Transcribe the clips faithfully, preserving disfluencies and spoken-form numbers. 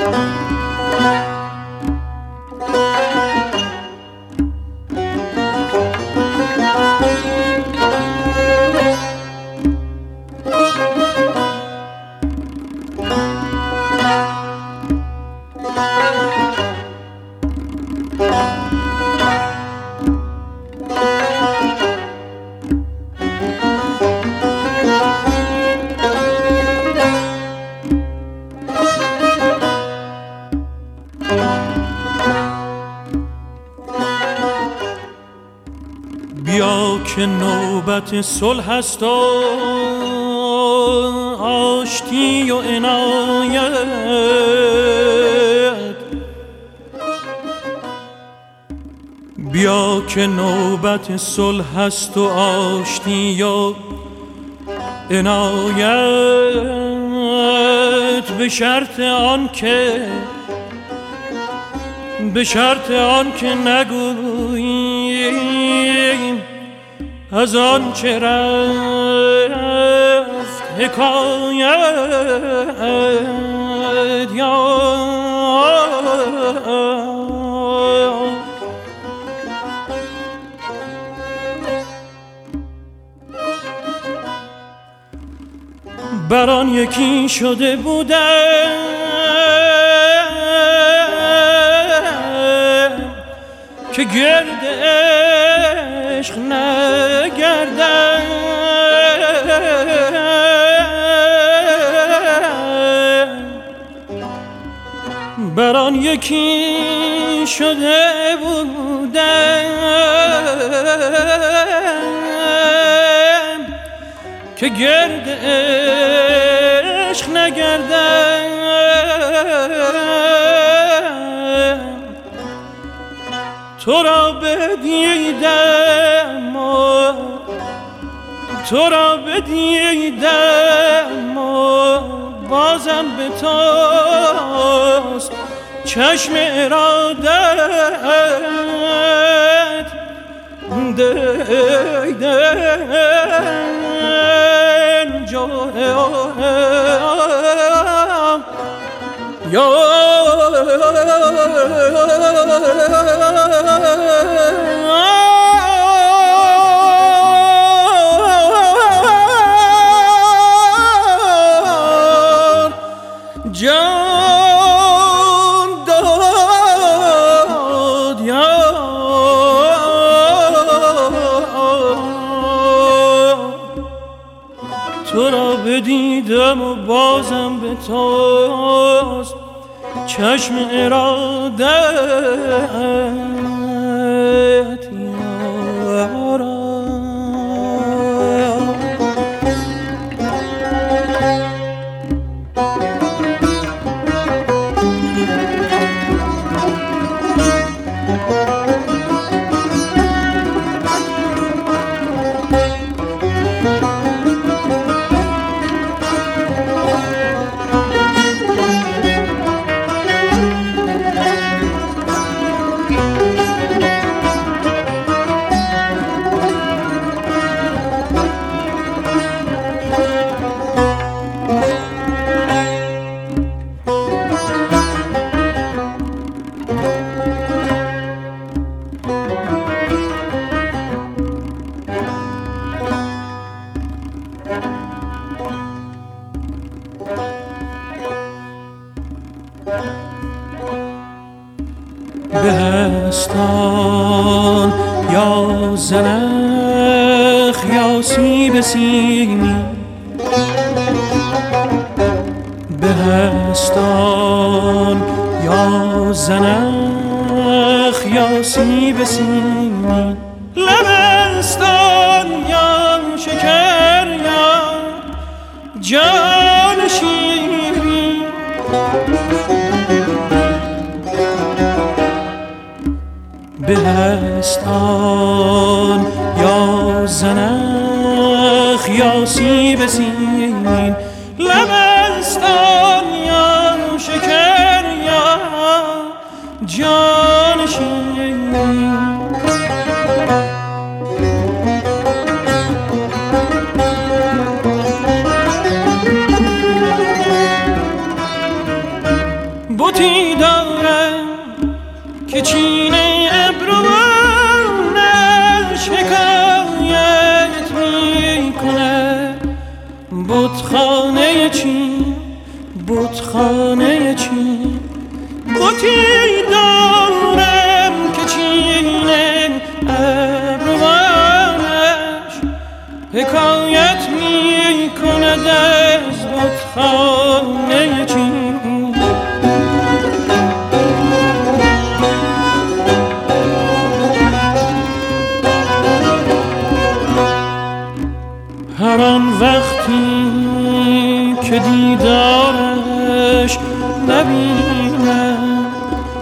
بیا که نوبت صلح است و آشتی و عنایت، بیا که نوبت صلح است و آشتی و عنایت، به شرط آن که به شرط آن که نگوییم از آن چه رفت حکایت. یا بر آن یکی شده بودم که گرد عشق نگردم، بر آن یکی شده بودم که گرد عشق نگردم. تو را بدیدم و تو را بدیدم و بازم به توست چشم ارادت. دیدن جوه یا جان داد یا تو را بدیدم و بازم به توست چشم ارادت. یارا بهستان یا زنخ یا سیب سیمی، بهستان یا زنخ یا سیب سیمی، لبستان یا شکر یا جان شیرین، بهستان یا زنخ یا سیب سیمین، لبستان یا شکر یا جان شیرین. بت بتی دارم که چین ابروانش حکایت می کنه. بتخانه چین، بتخانه چین، بتی دارم که چین ابروانش حکایت می کند از بتخانه چین. هر آن وقتی که دیدارش نبینم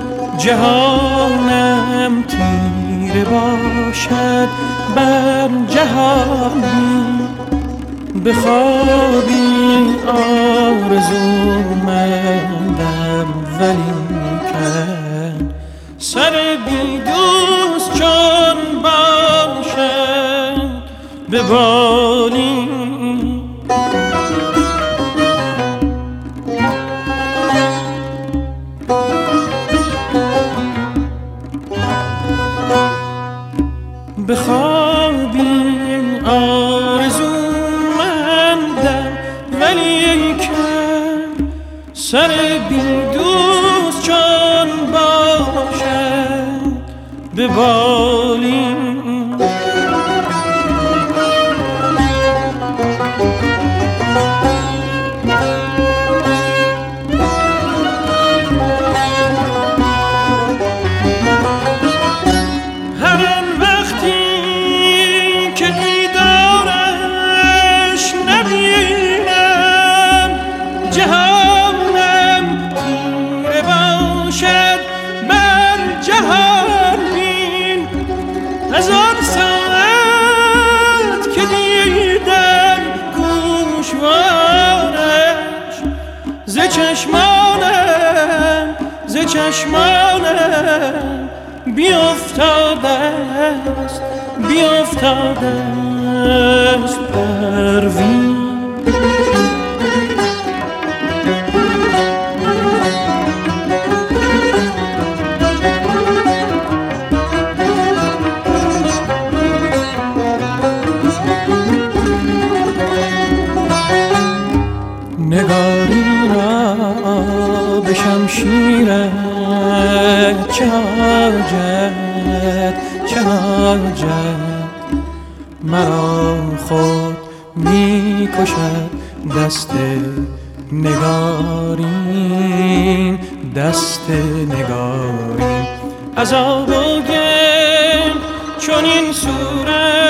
جهانم تیره باشد بر جهانی. به خوابی آرزومندم ولیکن سر بی دوست چون باشد به بالین. به خوابی آرزومندم ولیکن سر بی دوست چون باشد به بالین. از آن ساعت که دیدم گوشوارش ز چشمانم ز چشمانم بیافتاده است بیافتاده است پروین. نگاری را به شمشیرت چه حاجت چه حاجت، مرا خود می کشد دست نگارین دست نگارین. عذاب و گل چون این صورت